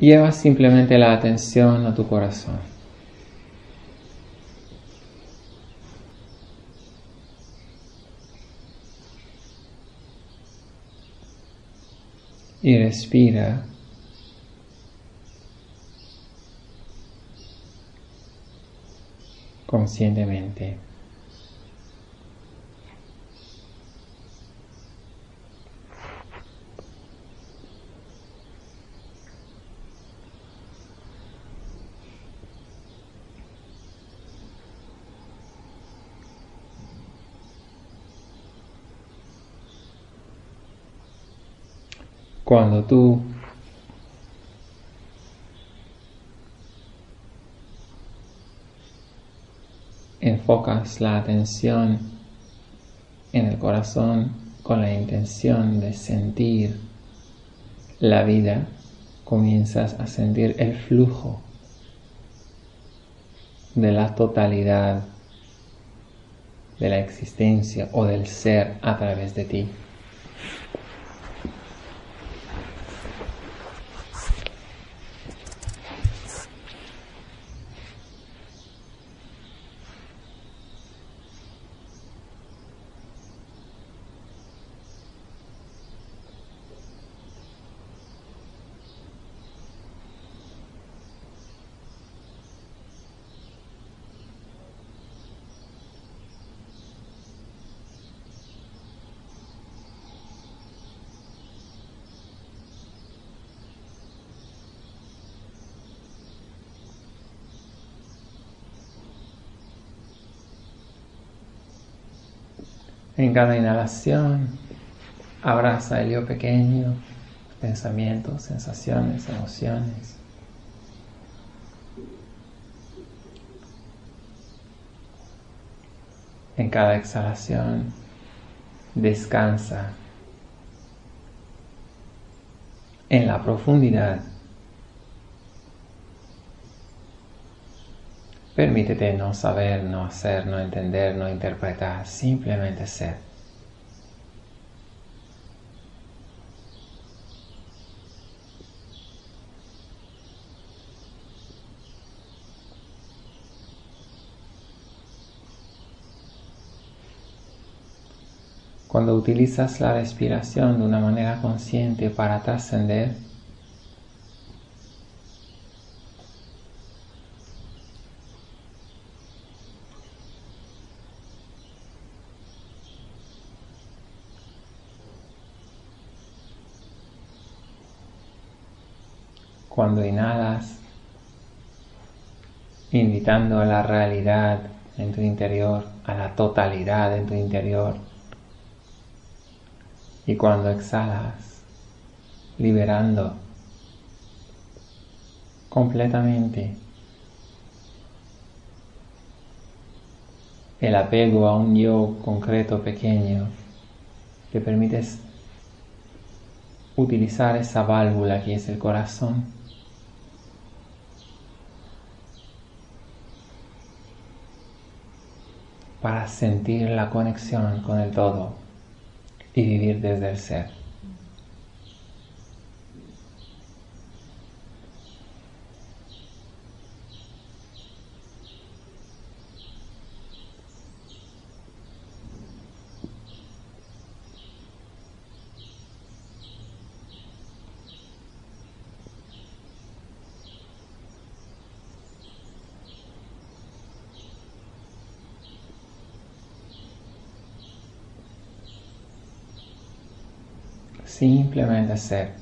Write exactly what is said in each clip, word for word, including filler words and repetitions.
lleva simplemente la atención a tu corazón. Y respira conscientemente. Cuando tú enfocas la atención en el corazón con la intención de sentir la vida, comienzas a sentir el flujo de la totalidad de la existencia o del ser a través de ti. En cada inhalación, abraza el yo pequeño, pensamientos, sensaciones, emociones. En cada exhalación, descansa en la profundidad. Permítete no saber, no hacer, no entender, no interpretar, simplemente ser. Cuando utilizas la respiración de una manera consciente para trascender, cuando inhalas, invitando a la realidad en tu interior, a la totalidad en tu interior, y cuando exhalas, liberando completamente el apego a un yo concreto pequeño, te permites utilizar esa válvula que es el corazón para sentir la conexión con el todo y vivir desde el ser. Simplemente ser.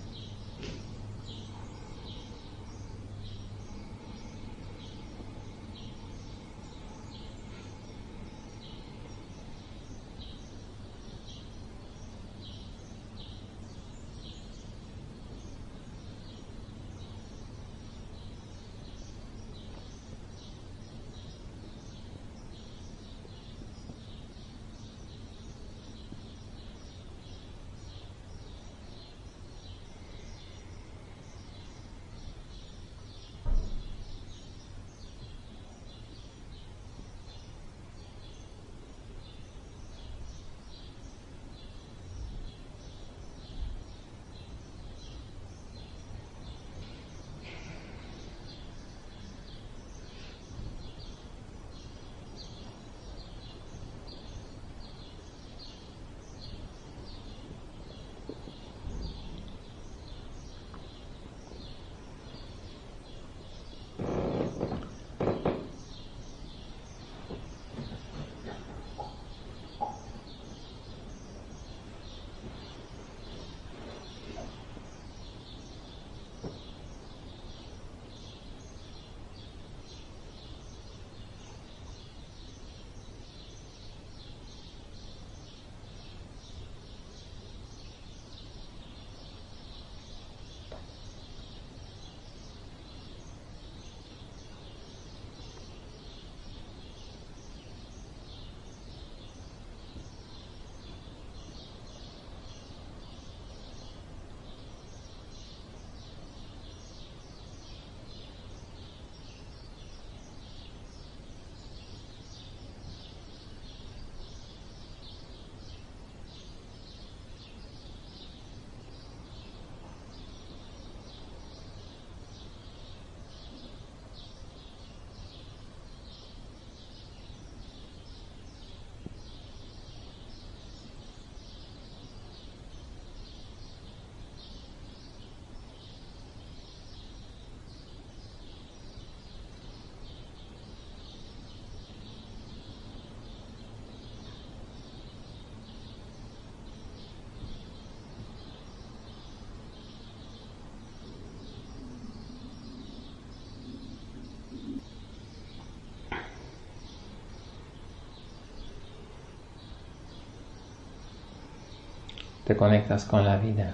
te conectas con la vida,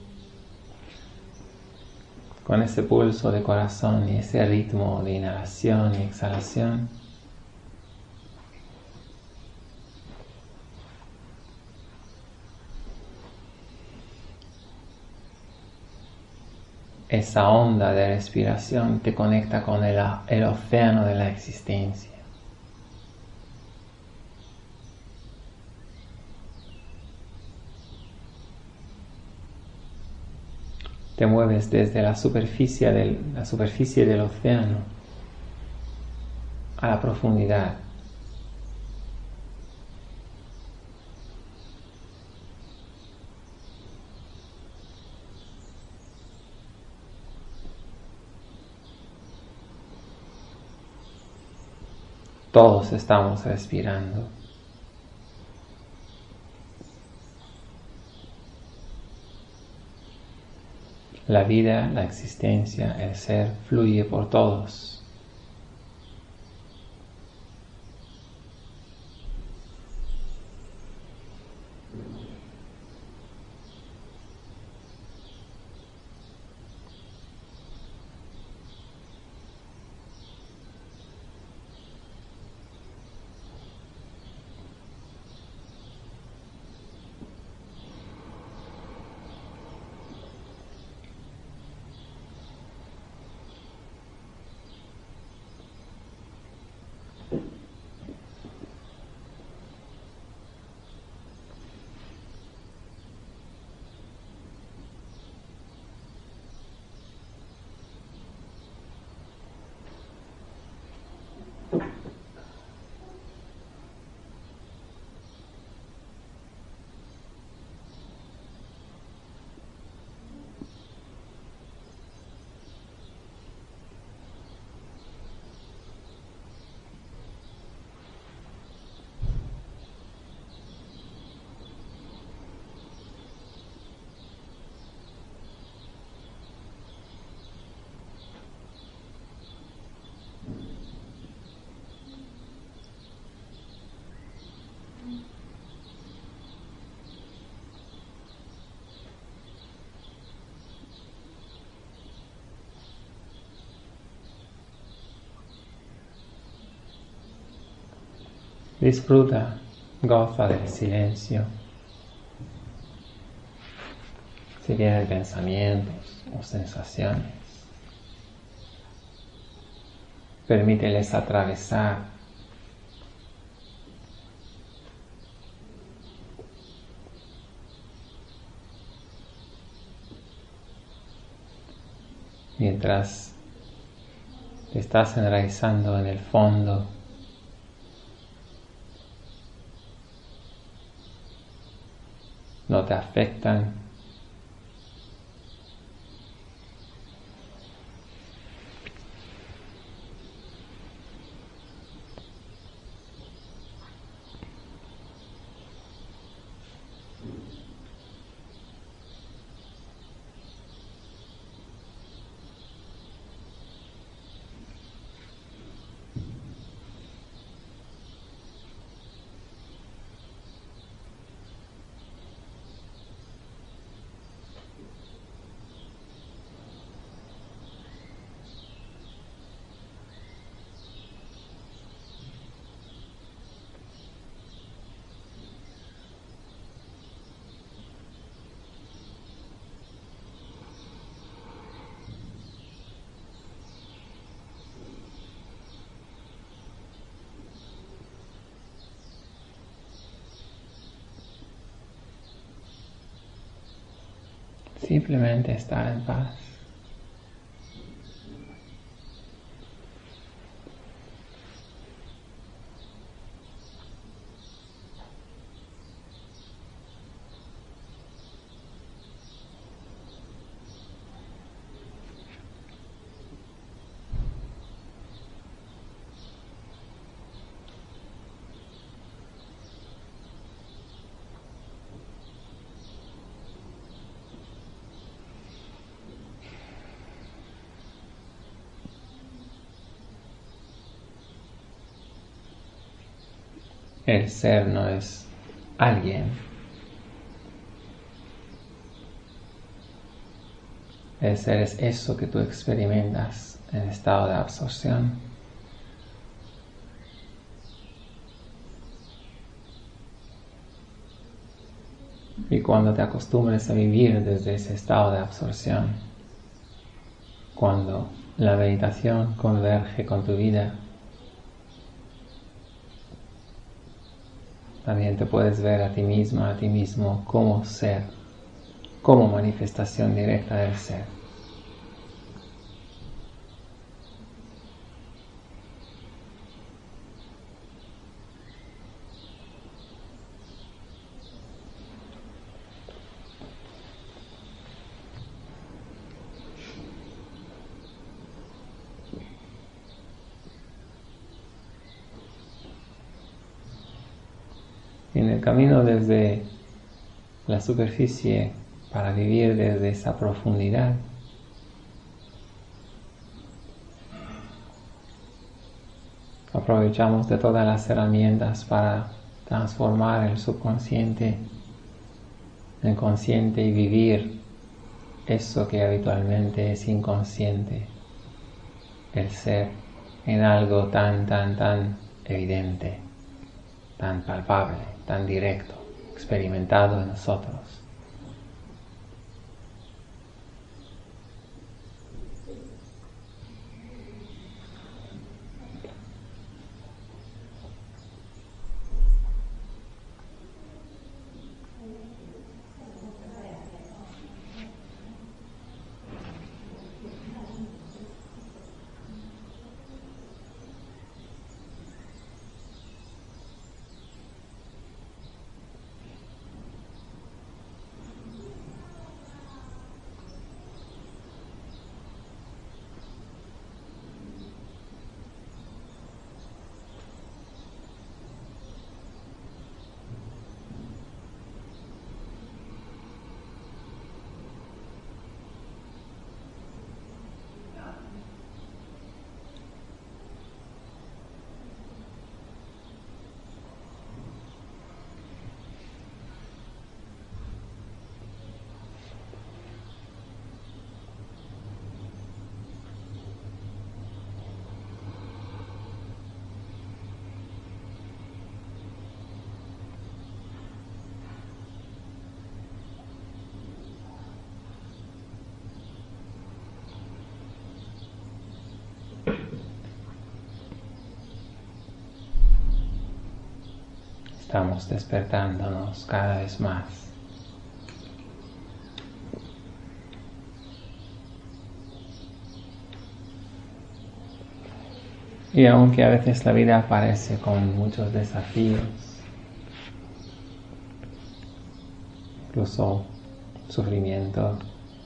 con ese pulso de corazón y ese ritmo de inhalación y exhalación. Esa onda de respiración te conecta con el, el océano de la existencia. Te mueves desde la superficie del, la superficie del océano a la profundidad. Todos estamos respirando. La vida, la existencia, el ser fluye por todos. Disfruta, goza del silencio. Si tienes pensamientos o sensaciones, permíteles atravesar. Mientras te estás enraizando en el fondo, no te afectan. Simplemente estar en paz. El ser no es alguien, El ser es eso que tú experimentas en estado de absorción. Y cuando te acostumbres a vivir desde ese estado de absorción, cuando la meditación converge con tu vida, también te puedes ver a ti misma, a ti mismo, como ser, como manifestación directa del ser. En el camino desde la superficie para vivir desde esa profundidad, aprovechamos de todas las herramientas para transformar el subconsciente en consciente y vivir eso que habitualmente es inconsciente, el ser, en algo tan, tan, tan evidente, tan palpable, tan directo, experimentado en nosotros. Estamos despertándonos cada vez más. Y aunque a veces la vida aparece con muchos desafíos, incluso sufrimiento,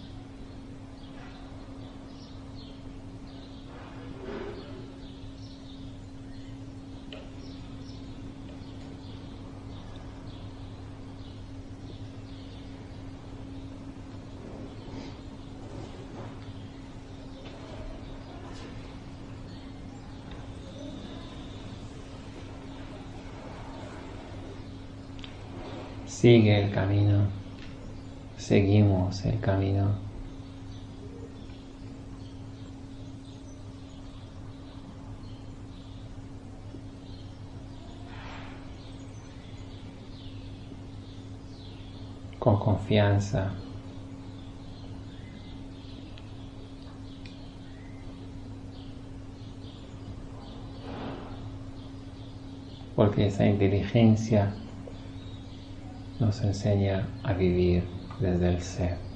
sigue el camino, seguimos el camino. Con confianza. Porque esa inteligencia nos enseña a vivir desde el ser.